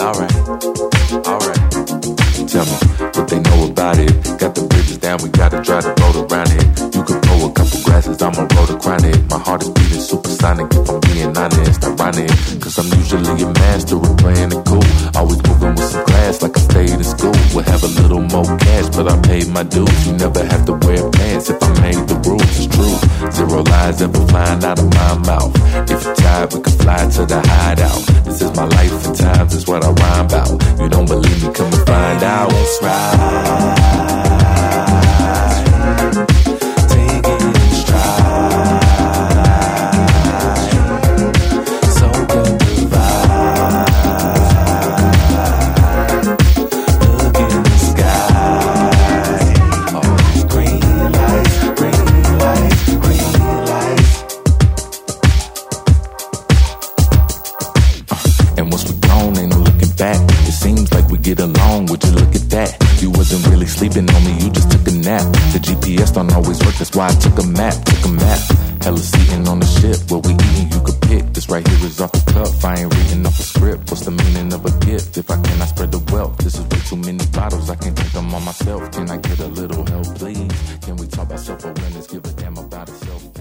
alright, alright. Tell me what they know about it. Got the bridges down, we gotta drive the boat around it. You could pour a couple glasses, I'ma roll the crown it. My heart is beating supersonic, if I'm being honest, ironic. Cause I'm usually a master of playing it cool. Always moving with some class like I stayed in school. We'll have a little more cash, but I paid my dues. You never have to wear pants if I made the rules, it's true. Zero lies ever flying out of my mouth. If you're tired, we can fly to the hideout. This is my life and times, is what I rhyme about. You don't believe me, come and find out. Let's ride. Take it in stride. Soak up the vibe. Look in the sky. All these green lights, green lights, green lights. And once we're gone, ain't no looking back. It seems like we get along, would you look at that? You wasn't really sleeping on me, you just took a nap. The GPS don't always work, that's why I took a map. Hella seating on the ship, what we eating you could pick. This right here is off the cuff, I ain't reading off a script. What's the meaning of a gift if I cannot spread the wealth? This is way too many bottles, I can't drink them on myself. Can I get a little help, please? Can we talk about self-awareness, give a damn about itself?